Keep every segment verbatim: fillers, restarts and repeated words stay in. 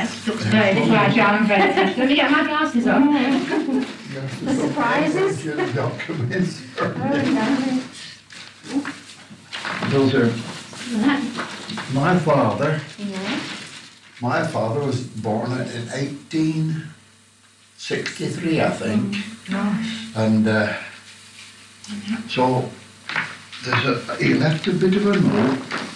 That looks very little agile and very fresh. Let me get my glasses on. The surprises. Documents. Those are my father. Yeah. My father was born in eighteen sixty-three, I think. Gosh. And uh, so there's a, he left a bit of a note.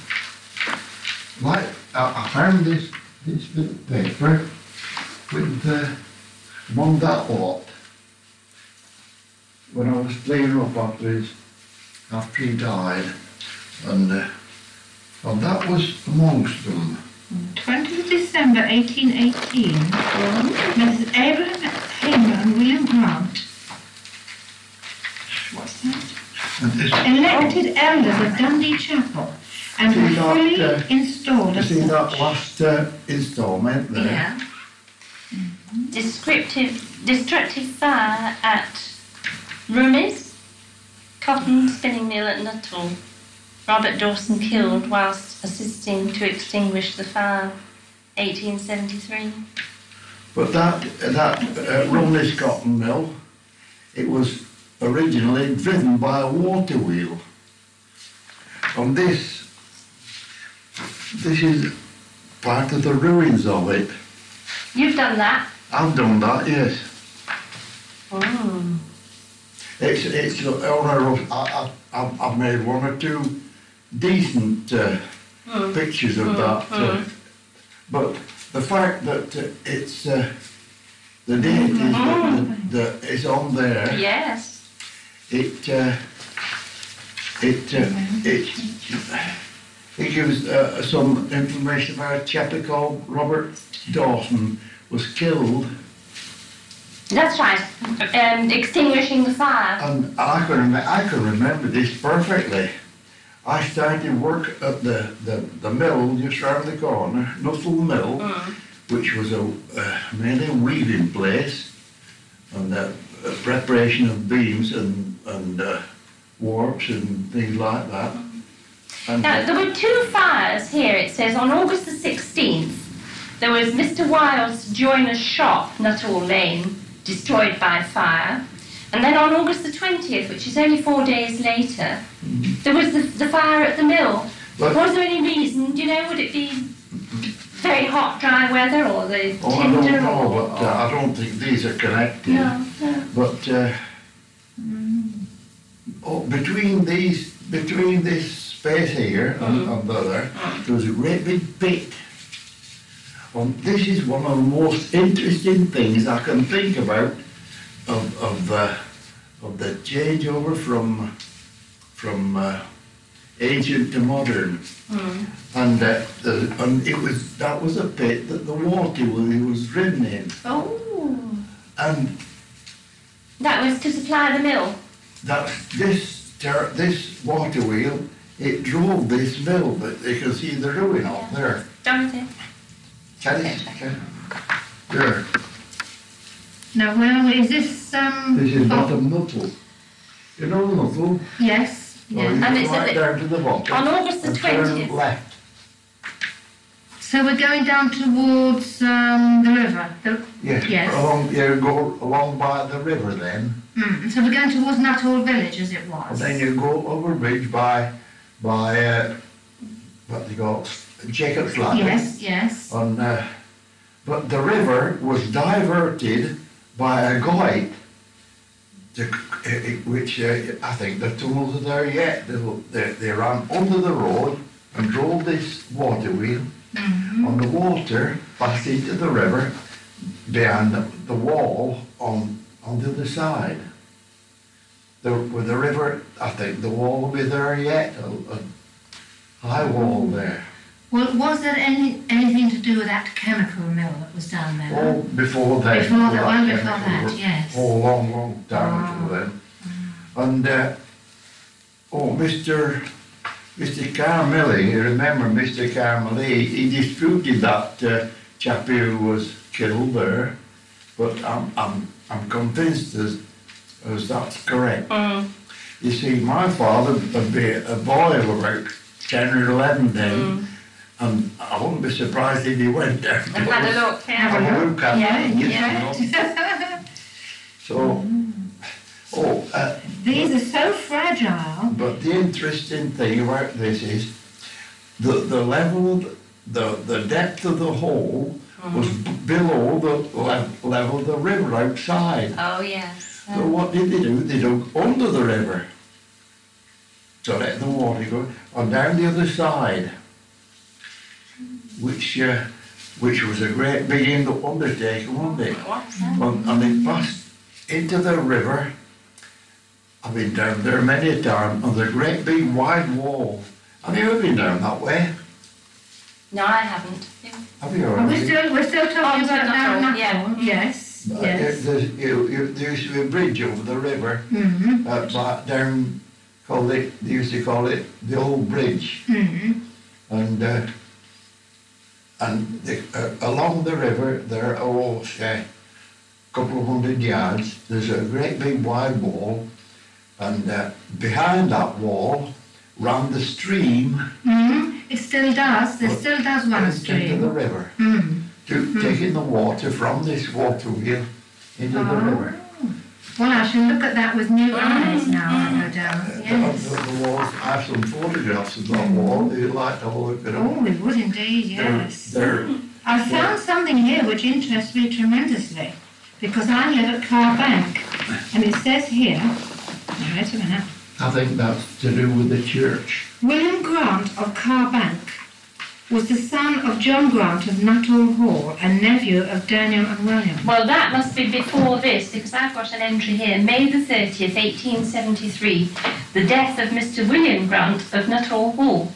Like I, I found this this bit of paper with uh, among that lot when I was playing up after his after he died, and uh, and that was amongst them. twentieth of December eighteen eighteen, Missus Abraham Hamer and William Grant. What's that? And this, Elected elders of Dundee Chapel and See were that, fully uh, installed you as see that such. last uh, instalment there? Yeah. Descriptive, destructive fire at Rummies, cotton spinning mill at Nuttall. Robert Dawson killed whilst assisting to extinguish the fire, eighteen seventy-three. But that that uh, Rumley's cotton mill, it was originally driven by a water wheel. And this this is part of the ruins of it. You've done that? I've done that, yes. Mm. It's it's on a rough, I, I, I've- I've made one or two decent uh, Mm. pictures of Mm, that. Uh, mm. but the fact that uh, it's uh, the date is that the, the, it's on there. Yes. It uh, it uh, it it gives uh, some information about a chap called Robert Dawson was killed, That's right. Um, extinguishing the fire. and I can rem- I can remember this perfectly. I started work at the, the, the mill just round the corner, Nuttall Mill, Mm. which was a uh, mainly a weaving place, and uh, a preparation of beams and and uh, warps and things like that. And Now, there were two fires here. It says on August the sixteenth, there was Mister Wilde's joiner's shop, Nuttall Lane, destroyed by fire. And then on August the twentieth, which is only four days later, there was the, the fire at the mill. But- Was there any reason, do you know, would it be very hot, dry weather, or the oh, I don't tinder, know, or... but uh, I don't think these are connected. No, no. But uh, oh, between these, between this space here and, Mm. and the other, there was a great big pit. And this is one of the most interesting things I can think about of of the of the changeover from from uh, ancient to modern. Mm. And uh, the, and it was that was a pit that the water wheel was driven in, Oh, and that was to supply the mill. that this ter- this water wheel, it drove this mill, but you can see the ruin up there. Dorothy. Can you, can, there. Now, where are we? Is this, um... This is oh, bottom Nuttall. You know Nuttall? Yes, Well, yes. you And go it's a right bit- down to the bottom. On August the and turn twentieth. left. So we're going down towards, um, the river. The, Yes. Yes. Along, you go along by the river then, mm, so we're going towards Nuttall Village, as it and was. then you go over a bridge by by uh, what they call Jacob's Ladder. Yes, yes. On, uh, but the river was diverted by a guide, to, uh, which uh, I think the tunnels are there yet. They, they, they ran under the road and drove this water wheel, Mhm. and the water passed into the river behind the, the wall on on the other side. The, with the river, I think the wall will be there yet, a, a high wall there. Well, was there any anything to do with that chemical mill that was down there? Oh, before that. Before that, that well, before chemical that, work. yes. Oh, long, long time Oh. ago then. And, uh, oh, Mister Mister Carmelli, you remember Mister Carmelli, he disputed that uh, chap who was killed there, but I'm, I'm, I'm convinced as, as that's correct. Mm. You see, my father would be a boy of about ten or eleven then, Mm. And I wouldn't be surprised if he went there. And had a look, yeah. Have a look at Yeah, it, you yeah. know. So, oh, uh, These are so fragile. but the interesting thing about this is the, the level, of the, the depth of the hole was b- below the le- level of the river outside. Oh, yes. So what did they do? They dug under the river to let the water go, and down the other side, which uh, which was a great big in- undertaking, wasn't it? What's that? And, and they passed into the river. I've been down there many a time, and there's a great big wide wall. Have you ever been down that way? No, I haven't. Have you ever? Are we still, we're still talking Oh, about Nuttall, Down yeah. Nuttall? Yes, Uh, yes. there- there's- you- you- there used to be a bridge over the river, Mm-hmm, uh, but down, called it, they used to call it the Old Bridge. mm-hmm. And uh, and the, uh, along the river there, oh, say, a couple of hundred yards, there's a great big wide wall, and uh, behind that wall ran the stream Mm-hmm. It still does, there Well, still does run a into the stream. river, Mm. to taking the water from this water wheel into the Oh. river. Well, I shall look at that with new eyes now, I go down, Uh, yes. the, the walls, I have some photographs of that wall. You'd like to have a look at them. Oh, we would indeed, They're- yes. They're, I found something here which interests me tremendously, because I live at Carr Bank, and it says here, now, wait a minute, I think that's to do with the church. William Grant of Carr Bank was the son of John Grant of Nuttall Hall and nephew of Daniel and William. Well, that must be before this, because I've got an entry here, May the thirtieth, eighteen seventy-three, the death of Mister William Grant of Nuttall Hall.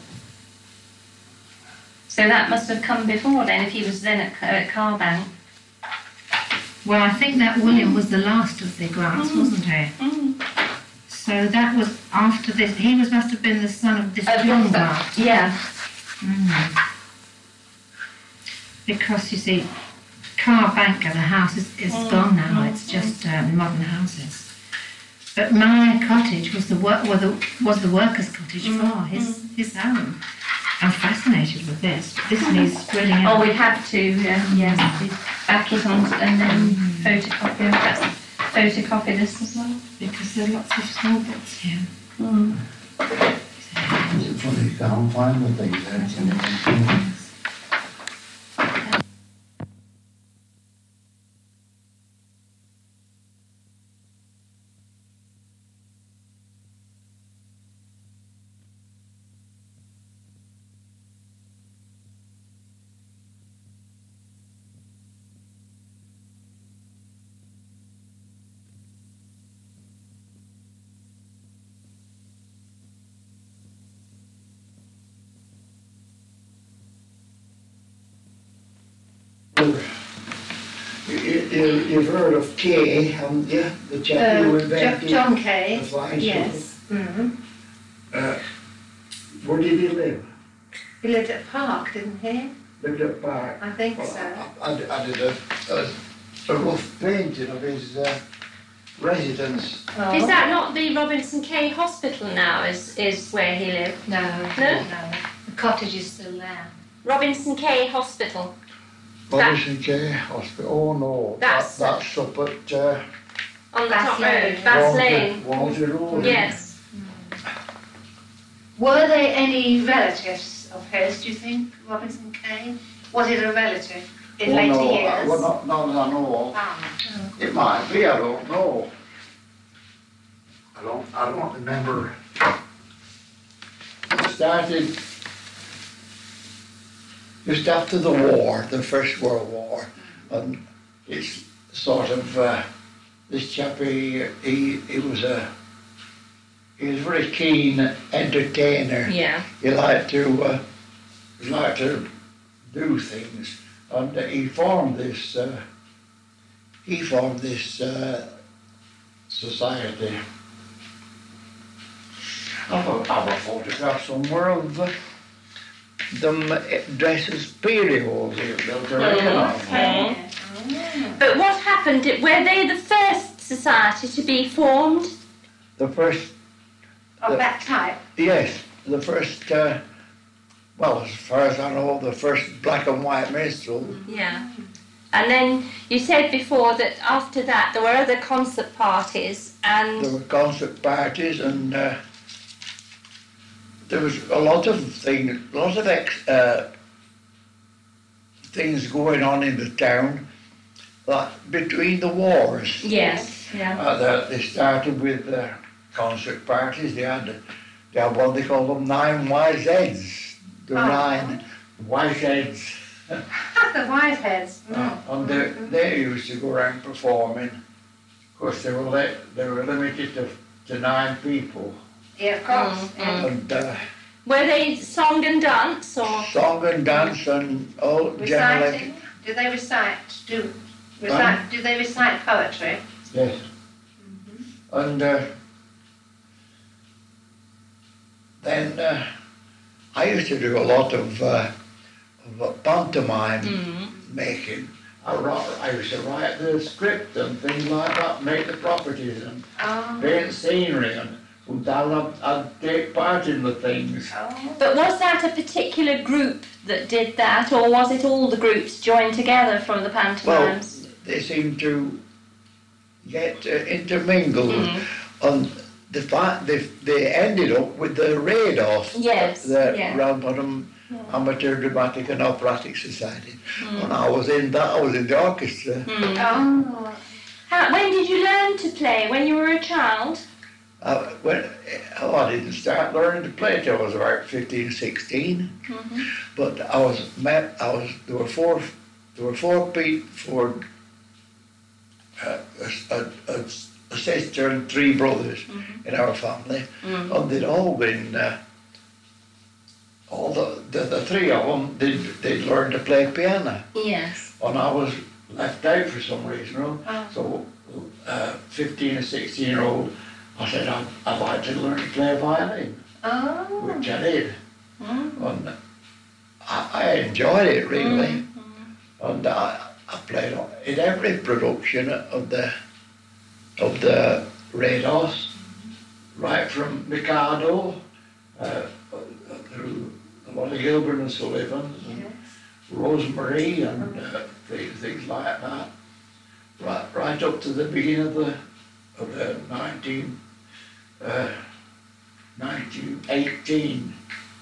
So that must have come before then, if he was then at, at Carr Bank. Well, I think that William was the last of the Grants, Mm. wasn't he? Mm. So that was after this, he was must have been the son of this Uh, John Grant. Grant. Yeah. Mm. Because you see, Carr Bank of the house is, is Mm, gone now. mm, It's just um, modern houses. But my cottage was the work was the, was the workers' cottage Mm, for his his home. I'm fascinated with this. This needs really. Oh, we have to, um, yes, we back it on and then photocopy it. Perhaps photocopy this as well. because there are lots of small bits here. Mm. It's funny, you can't find the things there. You, you, you've heard of Kay, haven't you? The chap who invented John the Kay. flying Yes. Mm-hmm. Uh, where did he live? He lived at Park, didn't he? Lived at Park. I think Well, so. I, I, I did a, a, a rough painting of his uh, residence. Oh. Is that not the Robinson Cay Hospital now, is, is where he lived? No, No? no. The cottage is still there. Robinson Cay Hospital. Robinson Cay Hospital. Oh no, That's- that, that's up at uh, On the Bass top Lane. road, Bass Walter- Lane. Walter Road. Yes. Were they any relatives of his, do you think, Robinson Cay? Was it a relative in oh, later no, years? uh, well, not, not that I know of. Ah. It might be, I don't know. I don't, I don't remember. It started just after the war, the First World War, and it's sort of, uh, this chap, he, he, he was a, he was a very keen entertainer. Yeah. He liked to, uh, he liked to do things, and he formed this, uh, he formed this uh, society. I have a, I have a photograph somewhere of uh, them uh, dressed as periwigs he built around. Okay. But what happened? Were they the first society to be formed? The first, Of that type? yes, the first, uh, well, as far as I know, the first black and white minstrel. Yeah. And then you said before that after that there were other concert parties and... There were concert parties and uh, there was a lot of things, a lot of ex, uh, things going on in the town, like between the wars. Yes, yeah. Uh, they started with uh, concert parties. They had, they had what they call them nine wise heads. The Oh. nine wise heads. The Whiteheads. Mm. Uh, and they, they used to go around performing. Of course, they were li- they were limited to, to nine people. Yeah, of course. Mm, yeah. And uh, Were they song and dance or... song and dance and all generally. Reciting? Do they recite? Do recite? Do they recite poetry? Yes. And uh, then uh, I used to do a lot of, uh, of uh, pantomime Mm. making. I, wrote, I used to write the script and things like that, make the properties and Oh. paint scenery, and sometimes I'd, I'd take part in the things. Oh. But was that a particular group that did that, or was it all the groups joined together for the Well, pantomimes? they seem to get uh, intermingled, Mm. and the fact they, they ended up with the Rados, Yes, the yeah. Ramponham Amateur Dramatic and Operatic Society. Mm. And I was in that, I was in the orchestra. Mm. Oh. How, when did you learn to play? When you were a child? I, when, oh, I didn't start learning to play till I was about fifteen, sixteen. Mm-hmm. But I was met, I was, there were four, there were four people, four, uh, a, a, a, a sister and three brothers Mhm. in our family. Mm. And they'd all been, uh, all the, the, the three of them, they'd, they'd learned to play piano. Yes. And I was left out for some reason. You know? Oh. So, uh, fifteen or sixteen year old, I said, I'd, I'd like to learn to play violin, Oh. which I did. Mm. And I, I enjoyed it really. Mm. And I, I played on, in every production of the of the Rados, right from Mikado, uh, through a lot of Gilbert and Sullivan, and Yes. Rosemary, and uh, things, things like that. Right, right up to the beginning of the of the nineteen, uh, nineteen eighteen.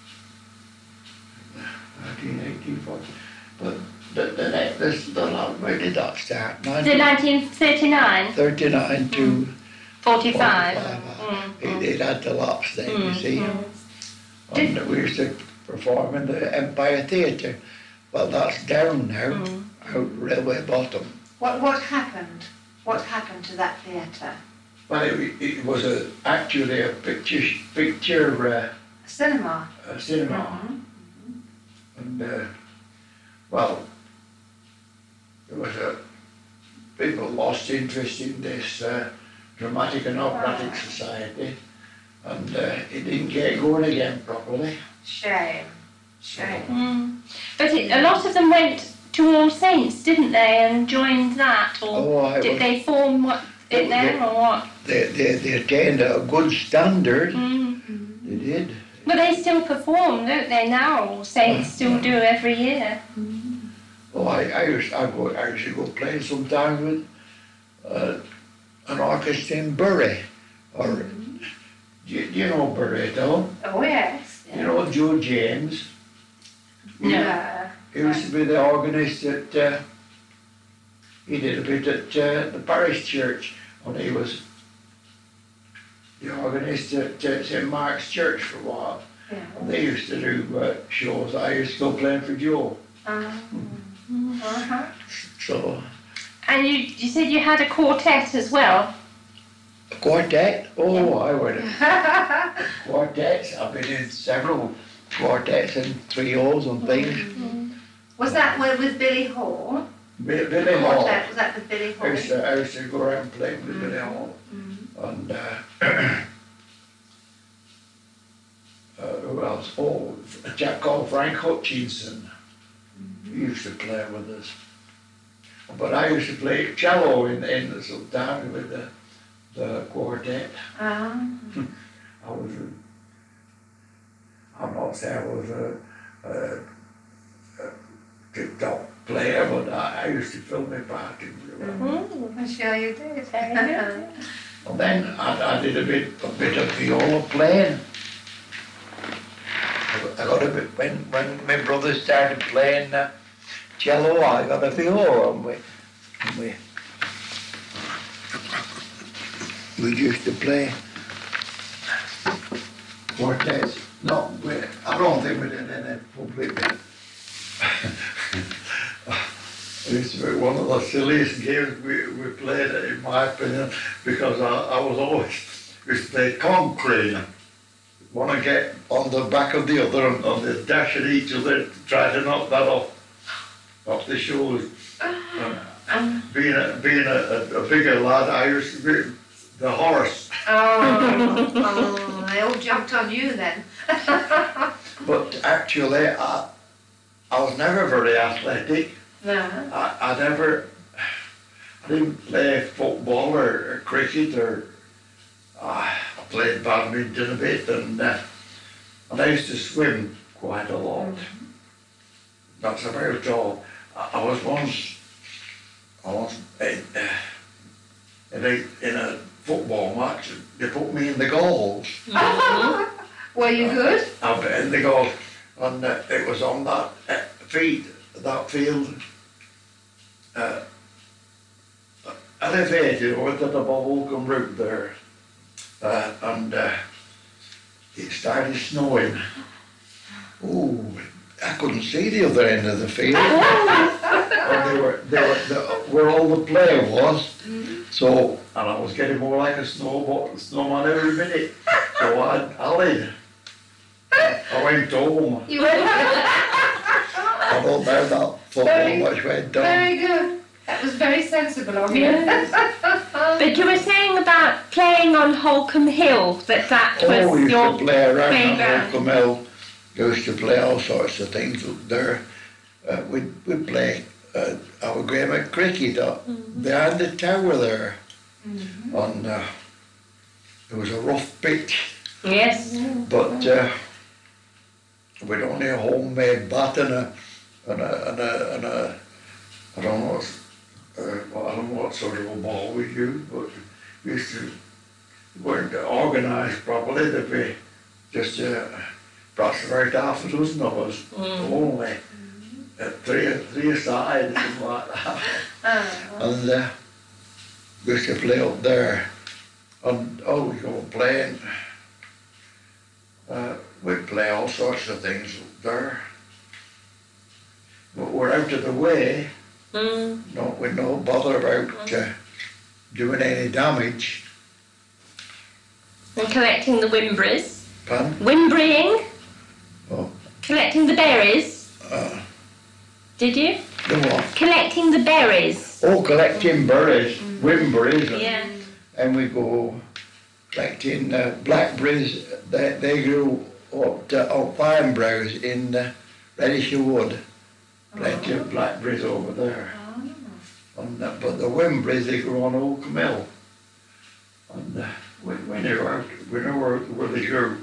nineteen eighteen, but the, the, next, the, the, where did that start? The nineteen thirty-nine, thirty-nine to forty-five. forty-five. Mm. It, it had the lapse then, you Mm, see. mm. And we used to perform in the Empire Theatre. Well, that's down now, Mm. out Railway Bottom. What what happened? What happened to that theatre? Well, it, it was a, actually a picture, picture uh, A cinema. uh, cinema. Mhm. And, uh, well, there was a, people lost interest in this uh, Dramatic and Operatic Society, and uh, it didn't get going again properly. Shame. Shame. Mm. But it, a lot of them went to All Saints, didn't they, and joined that, or Oh, I did was, they form what in there, or what? they, they, they attained a good standard, Mm. they did. But they still perform, don't they, now? All Saints still do every year. Oh, I, I used I go I used to go play sometimes with uh, an orchestra in Bury, or do you, do you know Bury though? Oh yes. You know Joe James? No. Yeah. He used to be the organist at, uh, he did a bit at uh, the parish church, and he was the organist at uh, Saint Mark's Church for a while. Yeah. And they used to do uh, shows. I used to go playing for Joe. Um, uh-huh. So, And you, you said you had a quartet as well. a quartet? Oh, I would have. Quartets. I've been in several quartets and trios and things. Was that with, with Billy Hall? Bi- Billy Hall. Quartet, was that with Billy I Hall? used, to, I used to go around playing with Billy Hall. And uh, uh, who else? Oh, a chap called Frank Hutchinson. He used to play with us. But I used to play cello in, in the Sultana with the, the quartet. Um, I was, a, I'm not saying I was a, uh, uh, tip-top player, but I, I used to fill my part in really well. Mm. I'm sure you did. Very good. And then I, I did a bit, a bit of viola playing. I got, I got a bit, when, when my brother started playing uh, cello, I got a viola, and we, and we, we used to play quartets. No, we, I don't think we did any public bit. It used to be one of the silliest games we, we played, in my opinion, because I, I was always used to play concrete. One to get on the back of the other and, and they dash at each other to try to knock that off, off the shoulders. And, and being a, being a, a, a bigger lad, I used to be the horse. Oh, oh, they all jumped on you then. But actually, I, I was never very athletic. No. I, I never, I didn't play football or, or cricket or, uh, I played badminton a bit and, uh, and I used to swim quite a lot. Mm-hmm. That's about all. I, I was once, I was in, uh, in, a, in a football match, they put me in the goals. Mm-hmm. Were you good? I, I was in the goals and uh, it was on that uh, feet. That field uh, elevated over the Bolcombe route there, uh, and uh, it started snowing. Oh, I couldn't see the other end of the field. And they were, they were, the, where all the play was. So, and I was getting more like a snowball, snowman every minute. So I, I laid. I went home. You went I don't know that football Very- much went down. Very good. That was very sensible of you. But you were saying about playing on Holcombe Hill, that that was Oh, we used your to play around on favourite. Holcombe Hill. Used to play all sorts of things there. Uh, we'd, we'd play uh, our game of cricket up Mm-hmm. behind the tower there. Mhm. And uh, there was a rough pitch, Yes. but uh, we'd only a homemade bat and a, and a, and a, and a I don't know what, uh, I don't know what sort of a ball we used, but we used to, weren't organised properly. There'd be just uh, perhaps about half a dozen of us Mm. only, uh, three, three aside, something like that. Oh. And uh, we used to play up there, and oh, we go playing. Uh, we'd play all sorts of things up there. But we're out of the way, Mm. no, with no bother about uh, doing any damage. And collecting the Wimberries. Pardon? Wimburying. Oh. Collecting the berries. Uh, Did you? the what? Collecting the berries. Oh, collecting berries, wimberries, and, Yeah. and we go collecting uh, blackberries. They, they grew up to up vine browse in uh, Redisher Wood. Plenty of blackberries over there. And, uh, but the wimberries, they grew on Holcombe Hill. And uh, we, we knew out, we knew where, where they grew.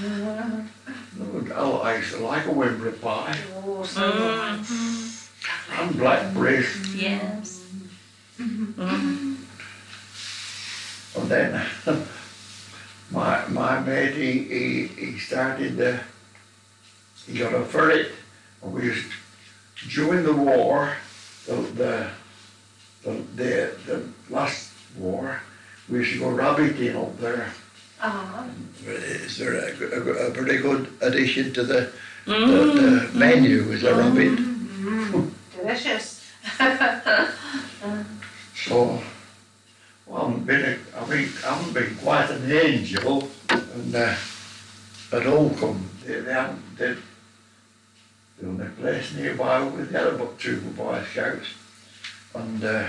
Oh, I used to like a wimberry pie Oh, so Mm. and blackberries. Yes. Mm. And then my my mate, he, he, he started, uh, he got a ferret. And we used, during the war, the, the, the, the, the last war, we used to go rabbiting up there. Ah. It's a, a, a pretty good addition to the, the, Mm. the menu, is a rabbit. Mm. Delicious. So, well, I haven't been, a, I mean, I haven't been quite an angel, and uh, at Holcombe, they, they haven't, they, the only place nearby with the other but two Boy Scouts, and uh,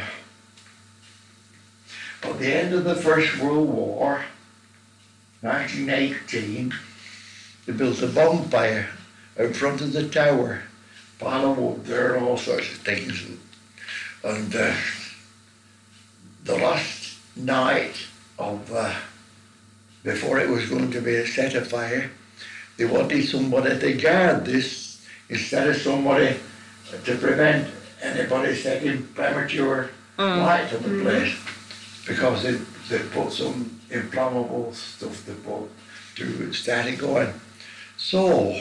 at the end of the First World War, nineteen eighteen, they built a bonfire out front of the tower, pile of wood there and all sorts of things, and uh, the last night of, uh, before it was going to be set afire, they wanted somebody to guard this instead of somebody to prevent anybody taking premature Mm. light to the place, because they, they put some inflammable stuff to put to start it going. So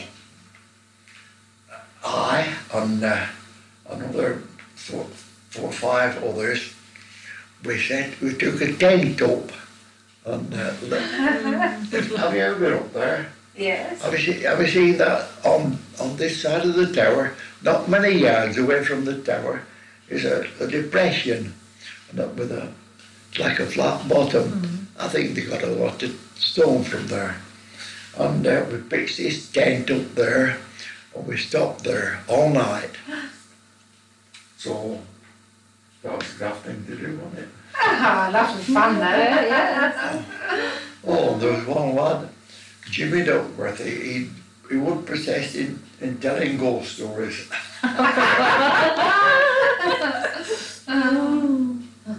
I and uh, another four, four or five others, we said we took a tent up and uh, have you ever been up there? Yes. Have you, seen, have you seen that on, on this side of the tower, not many yards away from the tower, is a, a depression, and up with a, like a flat bottom. Mm-hmm. I think they got a lot of stone from there. And uh, we pitched this tent up there, and we stopped there all night. So that was nothing to do on it. Ah, that was fun though, yes. Oh, there was one lad, Jimmy Duckworth, he, he, he would persist in, in telling ghost stories. Oh.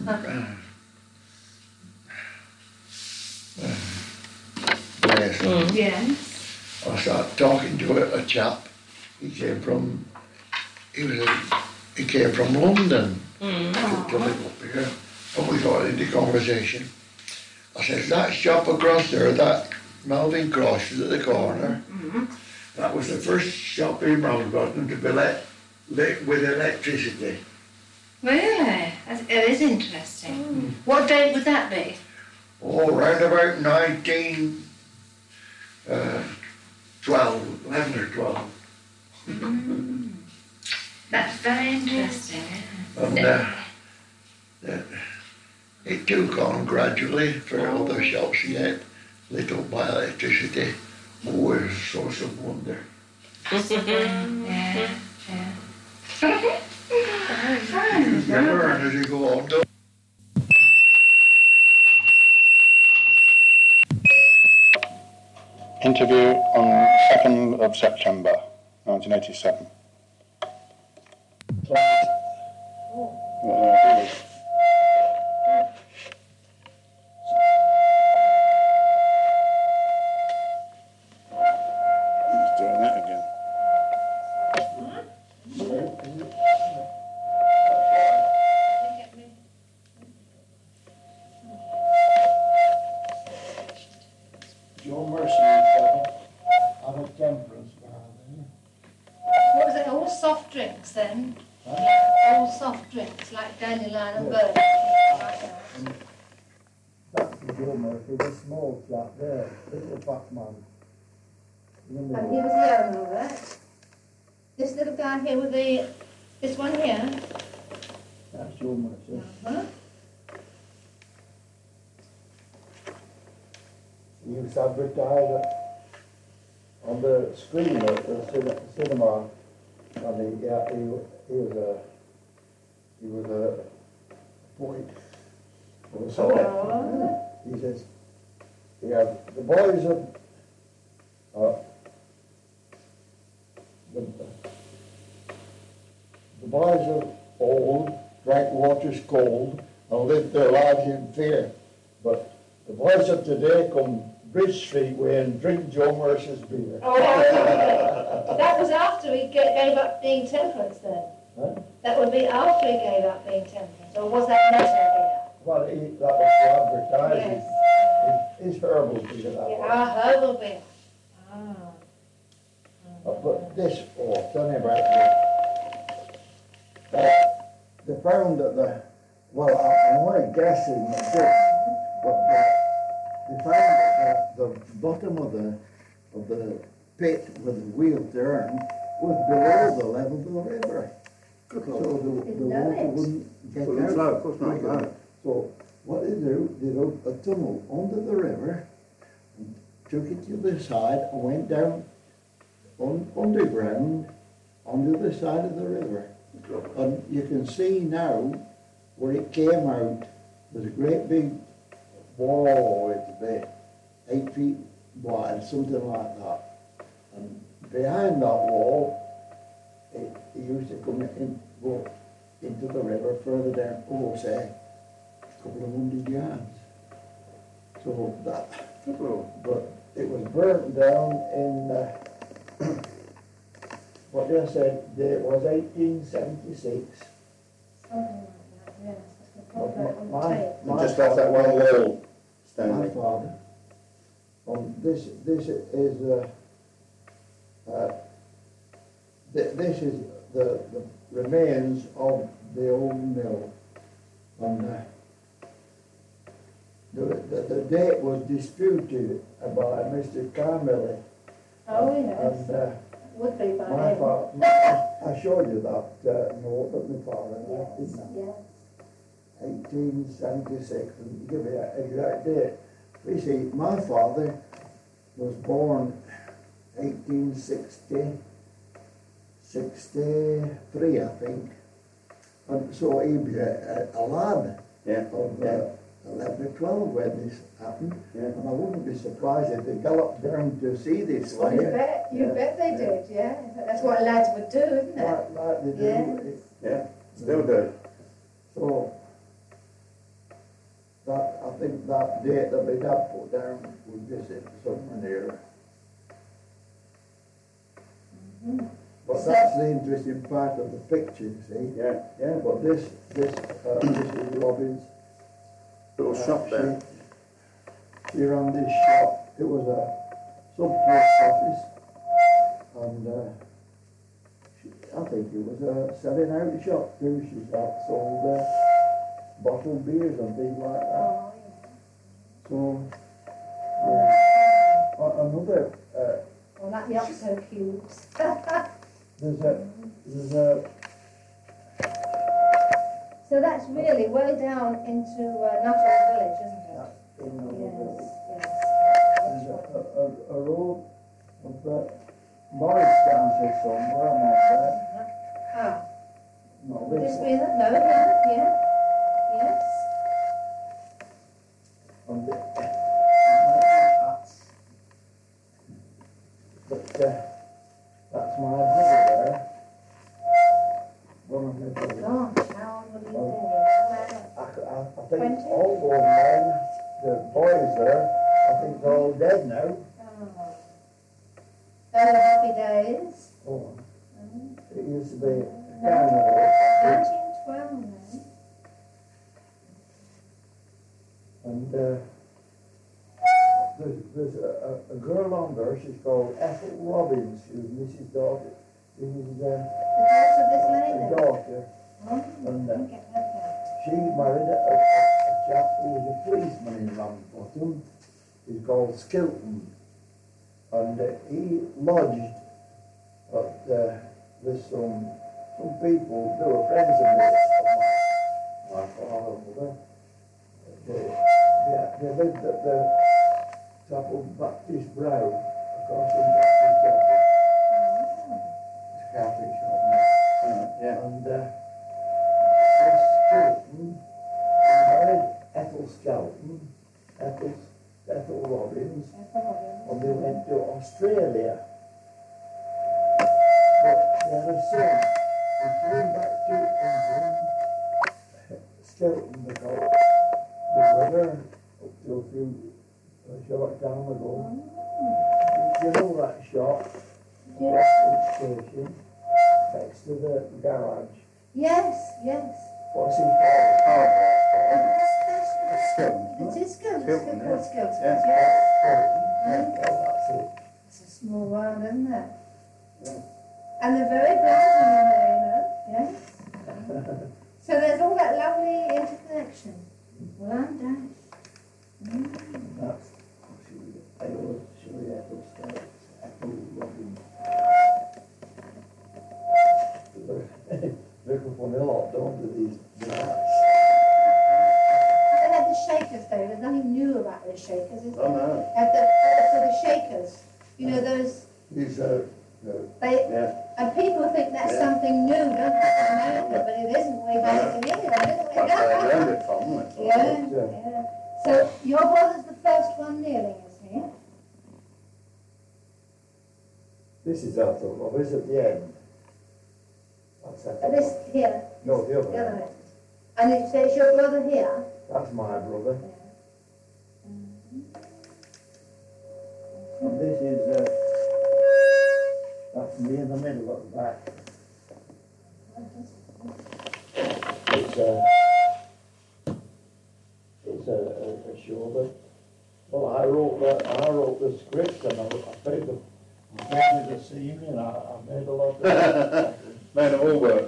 Yes. Mm. Yes. I started talking to a, a chap. He came from, he was a, he came from London Mm. to, to live up here, and we got into conversation. I said, that shop across there, that Melvin Cross is at the corner. Mm-hmm. That was the first shop in Mountbatten to be lit, lit with electricity. Really? That's, it is interesting. Mm. What date would that be? Oh, round about nineteen uh, twelve, eleven or twelve. Mm. That's very interesting, isn't it? And uh, uh, it took on gradually for all the shops to get lit up by electricity. Oh, it was a source of wonder. Yeah, yeah. You learn as you go on. Don't Interview on second of September nineteen eighty-seven. Uh, He's doing that again. Joe Mercy had a temperance bar there. What was it, all soft drinks then? Huh? All soft drinks, like dandelion and bird. That's the Joe Murphy, the small chap there, little fat man. And he was here and all that. This little guy here with the, this one here. That's Joe Mercy. Uh-huh. He used to advertise on the screen at the cin- cinema, and he, yeah, he, he was a, he was a poet. So Oh. he says, yeah, the boys of, uh, the, the boys of old drank waters cold and lived their lives in fear, but the boys of today come Bridge Street way and drink Joe Mercer's beer. Oh, that was after he ga- gave up being temperance then? Huh? That would be after he gave up being temperance, or was that later here? Well, he, that was to advertise Yes. his, his herbal beer, that Yeah, was. our herbal beer. Ah. Uh, But this, oh, tell me about this. Uh, they found that the, well, I- I'm only guessing at this, but the, they found that the, the bottom of the, of the pit where the wheel turned was below the level of the river. So the, the Didn't know water it. wouldn't get Wouldn't out. flow, of course not, quickly. no. So what they do, they dug a tunnel under the river, and took it to the side and went down on, underground onto the side of the river. And you can see now where it came out, there's a great big wall, it's about eight feet wide, something like that. And behind that wall, it, it used to come in, go into the river further down, oh, say, a couple of hundred yards. So that, but it was burnt down in, uh, what they said, date was eighteen seventy-six. Something like that, yes. That's But got on the my, tape. And my just off that one wall, My Stanley. father. Um, this, this is, uh, uh, th this is the, the remains of the old mill. And, uh, the, the, the date was disputed by Mister Carmilli. Oh, yes. And, uh, Would be by my then. father, I showed you that, uh, note that my father left, Yes, didn't I? yes. eighteen seventy-six, and give you an exact date. You see, my father was born eighteen sixty, sixty-three, I think. And so he was a, a, a lad Yeah, of yeah, uh, eleven or twelve when this happened. yeah. And I wouldn't be surprised if they galloped down to see this Oh, you later. bet, you Yeah, bet they yeah. did, yeah. That's what lads would do, isn't it? Like, like they do. Yes. Yeah, still do. So, that, I think that date that my dad put down was just it somewhere near. Mhm. But that's the interesting part of the picture, you see. Yeah, yeah. But this, this, uh, this is Robin's. Little uh, shop there. She, she ran this shop. It was a sub post office, and uh, she, I think it was a selling out shop too. She sold sold, uh, bottled beers and things like that. Oh, So, uh, a- another, uh, well, like the Oxo cubes. there's a, there's a, So that's really way down into uh, Nuttall Village, isn't it? in the, Yes, yes. there's That's a, right. a, a road of the Morris County somewhere, I'm not there. Ah, No, would this this one. be the, no, yeah, yeah, yes. On the, that's, but, uh, that's my brother there. One of my brothers. Gosh, how unbelievable. I, I, I think Twenty? all those men, the boys there, I think they're all dead now. Oh. Those are happy days. Oh, Mm. it used to be a carnival. nineteen twelve then. And uh, there's, there's a, a, a girl on there, she's called Ethel Robbins, she was Missus Daughter. This is uh, The house of this a lady. daughter. Oh, And I uh, didn't get that down. she married a, a, a chap who was a policeman in Ramsbottom. He's called Skilton. And uh, he lodged at, uh, with some, some people, they were friends of mine, of my, my father and mother. They, they, they lived at the top of Baptist Brow, across from Baptist Chapel. It's a Catholic shop now. Uh, yeah. And uh, this Skilton married Ethel Skelton, Ethel, Ethel Robbins, and they went to Australia. But they had a son. They came back to England. Skilton, they called it. The brother, up to a few, a short time ago. You know that shop, Yes, Boston Station, next to the garage. yes, yes. What's it called? Oh, That's, that's, Skilton, it is Skilton, Skilton, it's yeah. called Skilton, Yeah. yes. Well, that's it. It's a small world, isn't it? Yeah. And they're very proud of them there, you know, yes. So there's all that lovely interconnection. Well, I'm dashed. Mm. That's, I always show you Ethel Skelton, Ethel Robbins. Look up on the lot, don't do these, the rats. They had the shakers though, there's nothing new about those shakers, is there? Oh, no. Had the, so the shakers, you know, those, These are, uh, they, Yeah. and people think that's Yeah. something new, don't they, in America, but it isn't, we've had it in England, That's where I isn't learned it? it from, isn't it? Yeah, Yeah. yeah. So your brother's the first one kneeling, is he? this is Ethel Robbins at the end. That's Uh, Ethel. This here, No, the the other other end. one. And it says your brother here? That's my brother. Yeah. And this is, uh, that's Me in the middle at the back. It's a, it's a, a, a show that, well, I wrote the, I wrote the script and I, I paid the, I paid the scene and I, I made a lot of it. Man of all work.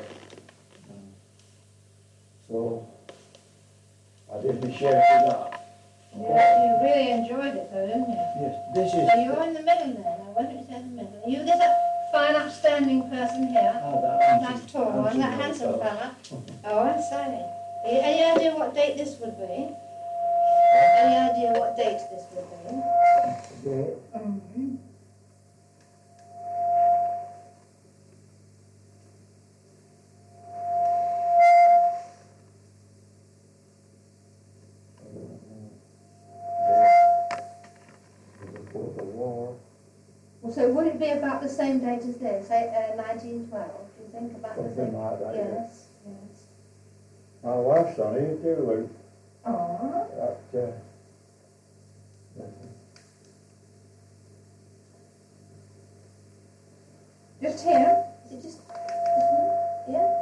So, I did my share for that. Yeah, you really enjoyed it though, didn't you? Yes, this is. So you're in the middle there, now, what did it say in the middle? Are you this a fine upstanding person here? Oh, that Nice tall one, that handsome fella. Oh, I say. Any idea what date this would be? Any idea what date this would be? Okay. Mm-hmm. Well, so would it be about the same date as this, eh, uh, nineteen twelve? Do you think about the Something same? like that, Yes, yes. My wife's on here too, Luke. Oh, That, uh, just here? Is it just this one? Yeah?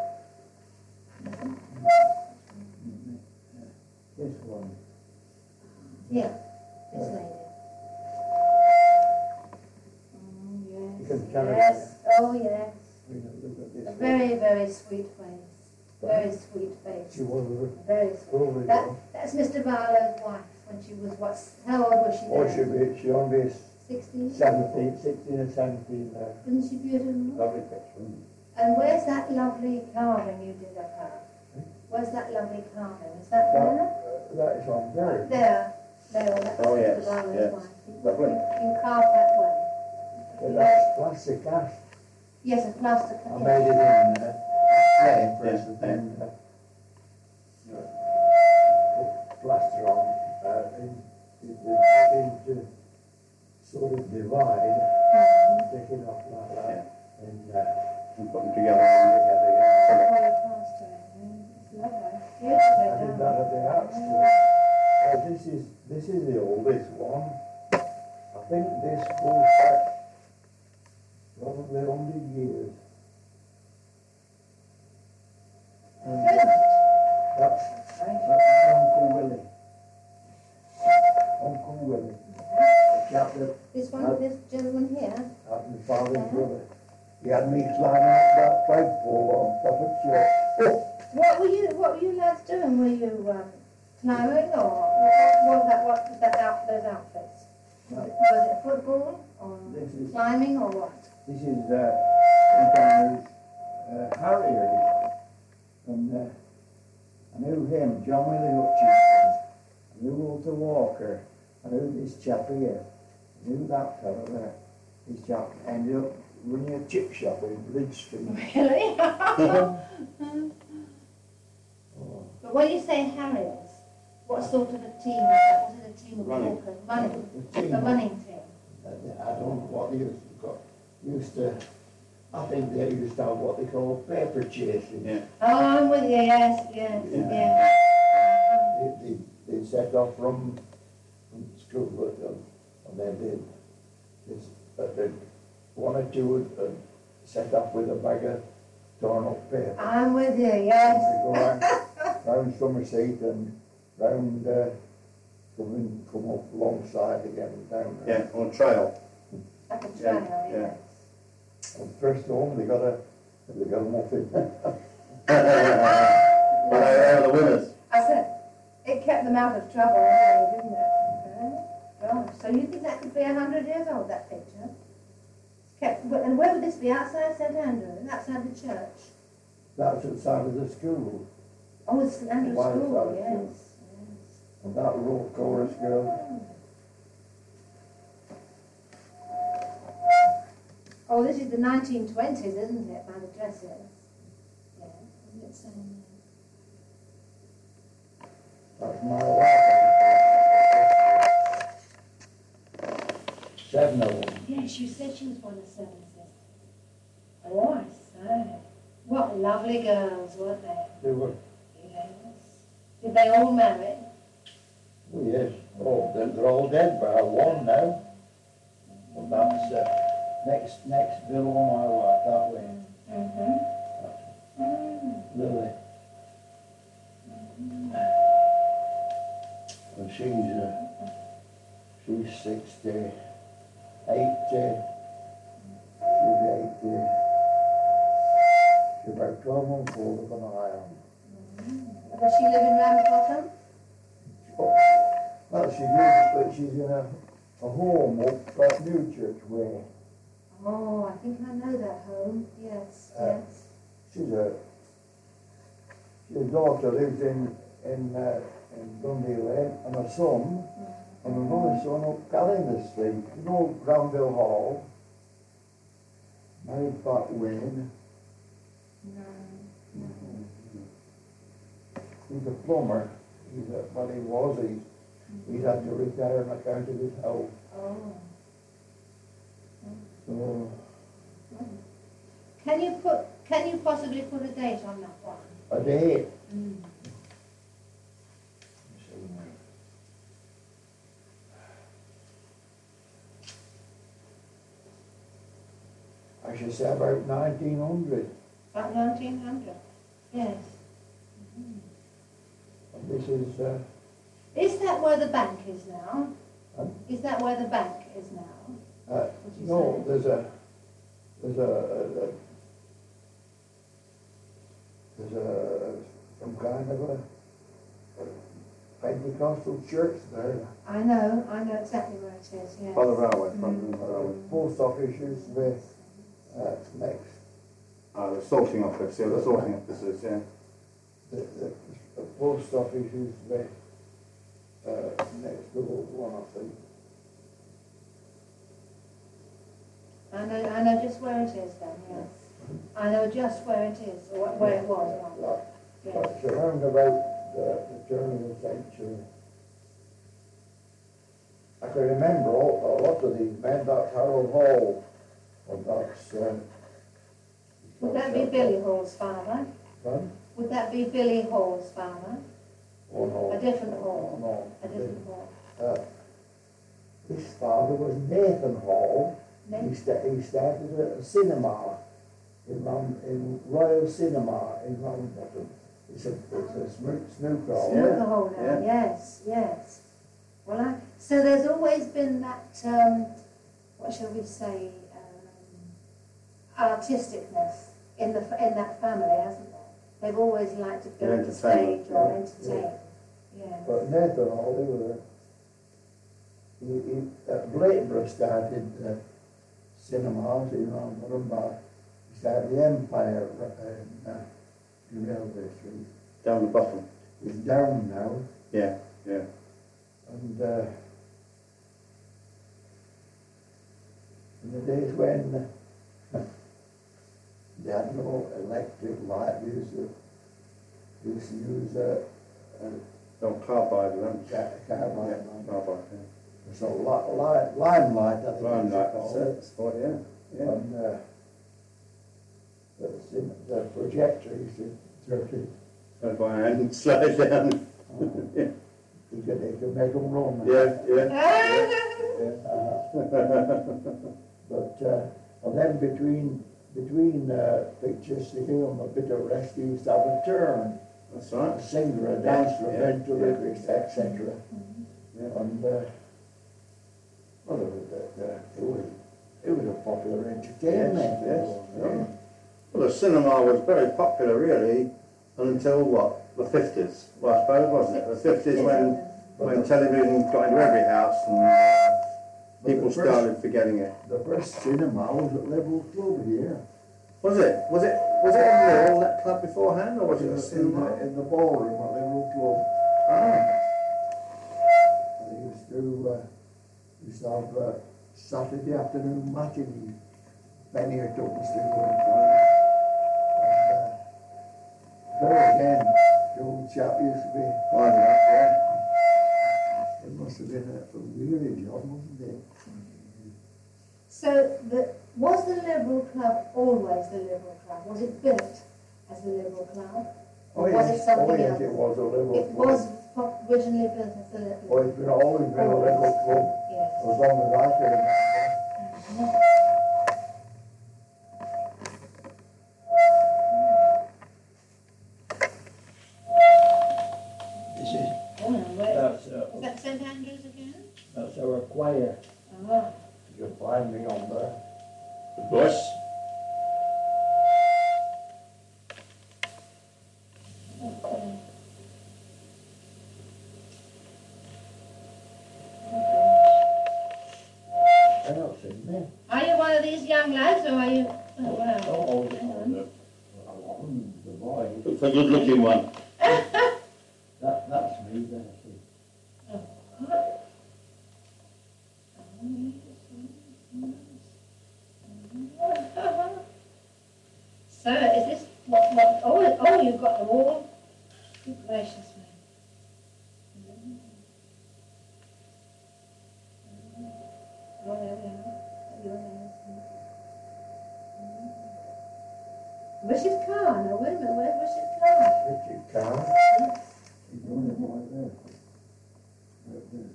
this one. Yeah, this lady. Mm, You yes, can tell yes, oh yes. We can look at this A one. very, very sweet face. Very sweet face. She was Very a sweet. lovely That, girl. that's Mister Barlow's wife when she was, what, how old was she Oh, then? she be, she only is Sixteen? seventeen, sixteen or seventeen there. Isn't she beautiful? Lovely picture. And where's that lovely carving you did of her? Where's that lovely carving? Is that there? That, that is on there. There. There, that's Oh, Mister yes, Barlow's yes. wife. You, Lovely. you can carve that way. But that's plastic cast. Yes, a plaster. I made it in uh, clay Yes, first yes. and uh, put plaster on. Uh, in, it, it, into sort of divide, take it off like that, and uh, And put them together and together, yeah. Plaster, yeah. It's lovely. Beautifully I did done. that at the art school. Oh, this is this is the oldest one. I think this goes back probably one hundred years. And Good. that's Very that's my Uncle Willie. Uncle Willie. The chap that This one, this gentleman here. had my father's brother. He had me climbing up that flagpole on top of church. What were you, what were you lads doing? Were you um, climbing or what was that, what was that out, those outfits? Was it, was it football or This is climbing or what? This is uh, sometimes uh, Harry, and uh, I knew him, John Willie Hutchinson, I knew Walter Walker, I knew this chap here, I knew that fellow there. This chap ended up running a chip shop in Bridge Street. Really? Oh, But when you say Harriers, what sort of a team was that? Was it a team of Running. walkers? Running? the team, A running team? uh, I don't know what they used to call, used to, I think they used to have what they call paper chasing. Yeah. Oh, I'm with you, yes, yes, Yeah. yes. They, they, they set off from, from school with them, and then they, this, uh, they, one or two would uh, set off with a bag of torn up paper. I'm with you, They yes. go round, round Somerset and round, uh, come in, come up alongside again and down there. Yeah, on a trail. Like a Yeah, trail, yeah. yes. And first home, they got a, they got a muffin. Well, they, they were the winners. I said, it kept them out of trouble, anyway, didn't it? Okay. Gosh, so you think that could be a hundred years old, that picture? It's kept, but- and where would this be? Outside St Andrews? Outside the church? That's outside of the school. Oh, it's St Andrews Why School, outside the yes. school? yes. And that roll chorus girl. Oh, this is the nineteen twenties, isn't it, by the dresses? Yeah, isn't it saying That's my wife. Seven of them. there? Yes, you said she was one of seven sisters. Oh, I say. What lovely girls, weren't they? They were, Yes. Did they all marry? oh yes, oh, they're, they're all dead, but one now. And that's, uh, next, next bill on my right, that way. Mm-hmm. Lily. And she's, uh, she's sixty, eighty, she's eighty. She's about twelve months older than I am. Does she live in Ramsbottom? Well, she lives, but she's in a, a home up at Newchurch Way. Oh, I think I know that home. Yes, Uh, yes. She's a, she's a daughter lives in, in, uh, in Dundee Lane, and a son, and another son up Callender Street, you know, Granville Hall. Married Pat Wayne. No. He's a plumber. He's a, well, he was, he's, he's had to retire on account of his health. Oh. So, Can you put, can you possibly put a date on that one? a day. Mm. I should say about nineteen hundred. About nineteen hundred? Yes. And this is, uh, Is that where the bank is now? Huh? Is that where the bank is now? uh, Would you no, say? there's a, there's a, a, a there's a, some kind of a, a Pentecostal church there. I know, I know exactly where it is, yes. By the railway, Mm. front of the railway. Post office used to be, uh, next. Ah, the sorting office, yeah, the sorting offices, yeah. The, the, the post office used to be, uh, next to one, I think. I know, I know just where it is then, yes. I know just where it is, or wh- where it was, right. Like, Yes. But it's around about the, the turn of the century. I can remember all, a lot of these men, that's Harold Hall, and that's, uh, Would that be Billy Hall's father? Son? Would that be Billy Hall's father? Oh, no. A different Hall? No, no. A different Hall? Uh, his father was Nathan Hall. He, Nathan? sta- he started a, a cinema in, Ram- in Royal Cinema in Ramsbottom. It's a, it's a snoo- snooker hall. Snooker Hall now, yeah. yes, yes. Well, I, so there's always been that, um, what shall we say, um, artisticness in the f- in that family, hasn't there? They've always liked to go And on the stage entertainment, or yeah, entertain. Yeah. But Nathan Hall, he was a, he, he, at Bladeborough started uh, cinemas in Ramsbottom by, he started the Empire uh, in, uh, in Railway Street. Down the bottom. It's down now, Yeah, yeah. and uh, in the days when uh, they had no electric light, they used to, they used to use a, a Don't carbide lamps. ca- carbide Yeah, lamp. carbide, yeah. So li- li- limelight, I think Limelight, it's that's called. it, that's what, yeah, yeah. And uh, the, cin- the projector used to turn it. Turn by hand and slow it down. Yeah, You could, you could make them run. yeah, yeah. Uh, but uh, and then between between uh, pictures to give them a bit of rest, you used to have a turn, That's a right. singer, a dancer, a Yeah, ventriloquist, et cetera. Yeah. And uh, well, it was, uh, it was it was a popular entertainment. Yes, you know. yeah. Well, the cinema was very popular, really, until what? The fifties, well, I suppose, wasn't it? The fifties when, when television got into every house and uh, But people the first- started forgetting it. The first cinema was at Level Club here. Was it? Was it? Was it in the all that club beforehand, or was it a in, cinema? the, in the ballroom at Level Club. Ah, They used to, uh, used to have uh, Saturday afternoon matinees. Benny or Tuppence to go and play. And uh, there again, the old chap used to be, well, yeah. it must have been a, a weary job, wasn't it? So, the, was the Liberal Club always the Liberal Club? Was it built as the Liberal Club? Oh Or was yes, it something oh yes, else? it was a Level It Club. was po- originally built as the Liberal Oh, Club. it's been always been a Level Club, Yes. as long as I can remember. Himalaya. Ah. You'll find me on there. The bus. Okay. I don't see me. Are you one of these young lads, or are you? Oh, wow. Oh, Hang on. the, the boy. It's a good looking one. That, that's me there, see. So, is this what? What? Oh, oh, you've got them all. Good gracious me. Oh, there we are. Your names. Richard Carr. Now, wait a minute. Where's Richard Carr? Richard Carr. He's on the boy there. Right there.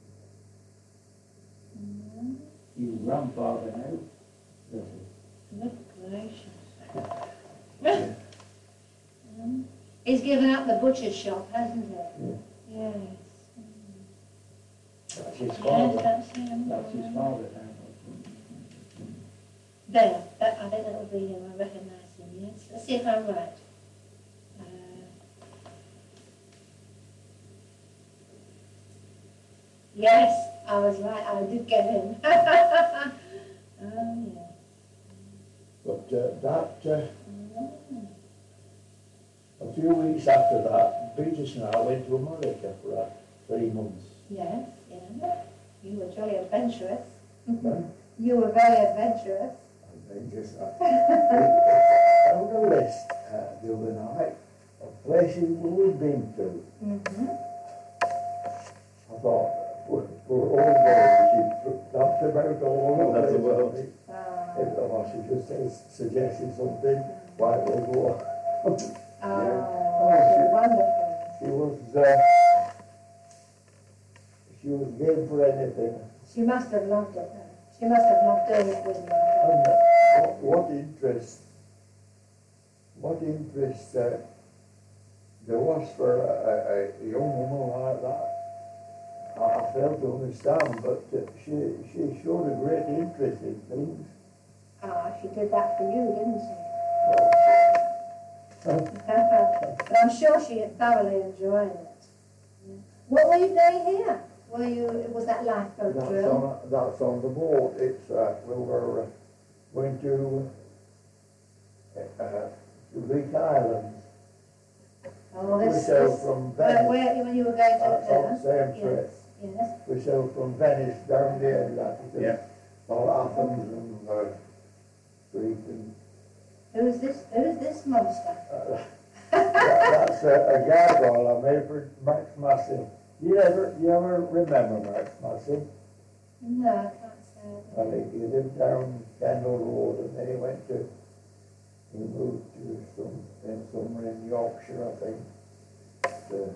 Mm, He's grandfather now. This is. Good gracious. Mm. He's given up the butcher's shop, hasn't he? Yeah. Yes. That's his Yes, father. that's him. That's his father now. There, that, I think that'll be him, I recognise him, yes. Let's see if I'm right. Uh, yes, I was right, I did get him. Oh, yeah. But uh, that, uh, Mm. a few weeks after that, Beatrice and I went to America for uh, three months. Yes, yeah. You were jolly adventurous. Huh? You were very adventurous. And they just, uh, I found a list uh, the other night of places we've been to. Mm-hmm. I thought, for, for all those, she talked about all That's the of world. it. Uh, If uh, she just says, suggested something, why we'll go. oh, she- wonderful. She was, uh, she was game for anything. She must have loved it, though. She must have loved doing it with you. And uh, what, what interest, what interest uh, there was for a, a, a young woman like that, I, I failed to understand, but uh, she, she showed a great interest in things. Ah, she did that for you, didn't she? Uh, But I'm sure she thoroughly enjoyed it. What were you doing here? Were you, was that lifeboat That's drill? on, that's on the boat. It's, uh, we were uh, going to, uh, uh, to Greek Islands. Oh, We this, sailed this, from where, Venice. where, when you were going to That's on the there? same trip. Yes, yes. We sailed from Venice down there, like to Yeah. all Athens and uh, Greek and Who's this, who's this monster? uh, that, that's a, a gargoyle I made for Max Massey. You ever, you ever remember Max Massey? No, I can't say it. Well, he, he lived down Kendall Road, and then he went to, he moved to some, in somewhere in Yorkshire, I think. The,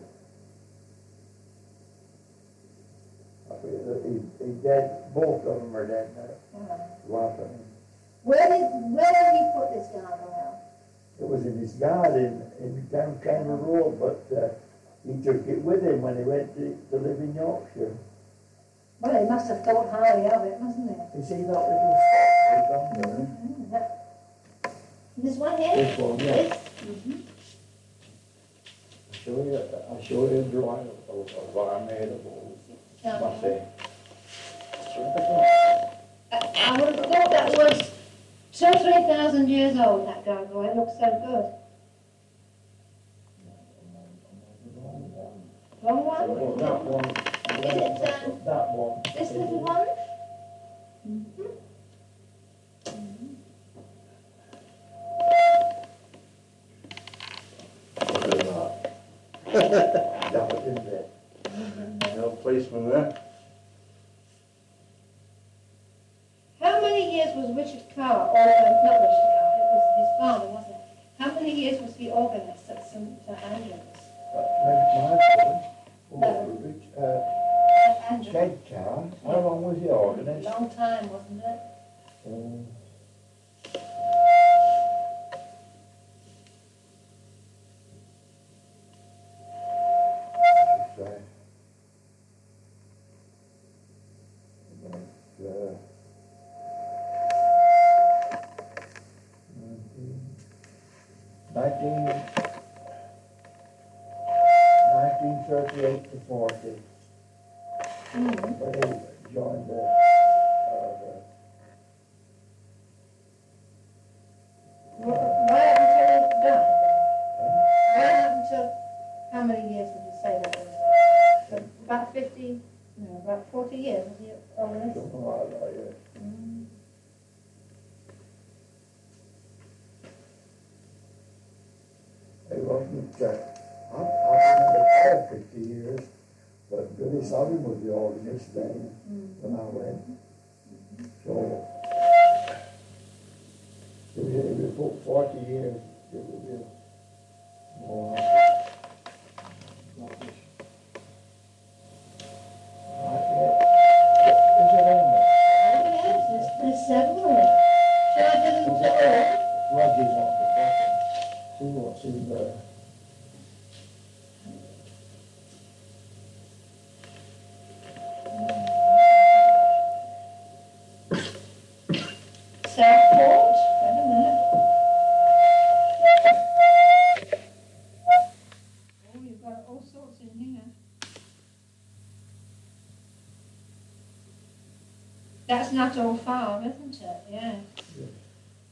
I think that he, he dead, both of them are dead now, Uh, laughing. Where did, where did he put this gargoyle? It was in his garden in down Kendall Road, but uh, he took it with him when he went to, to live in Yorkshire. Well, he must have thought highly of it, mustn't he? You see that little spot down there? Mm, that- This one here? This one, yeah. This? Mhm. I'll show you, I'll show you a drawing of, of, of what I made of all Massey. I I would have thought that was two or three thousand years old, that gargoyle. It looks so good. Wrong one? Oh, that one. Is it, um, That one. This little one? Mhm. Look at that. That was in there. No policeman there. How many years was Richard Carr, or uh, not Richard Carr, it was his father, wasn't it? How many years was he organist at Saint Andrews? That my brother. No. Oh, Rich, uh, At Andrews. Ted Carr. How long was he organist? Long time, wasn't it? Um, it's, uh, nineteen, nineteen thirty-eight to forty, Mm. when he joined the, uh, the Wh- Why up until he died? Why up until, how many years would you say that was? About fifty, no, about forty years, was he older? something like that, yeah. Mm. It wasn't, uh, I, I remember there fifty years, but Billy Sullivan was the organist then, Mm. when I went. So, if we, if we put forty years, it would be more. Like this. Right there. Is it on there? Oh, yes, there's, there's several. Sure didn't do it. Rogers on the bottom. See what's in there. Southport, wait a minute. Oh, you've got all sorts in here. That's Nuttall Farm, isn't it? Yeah. Yes.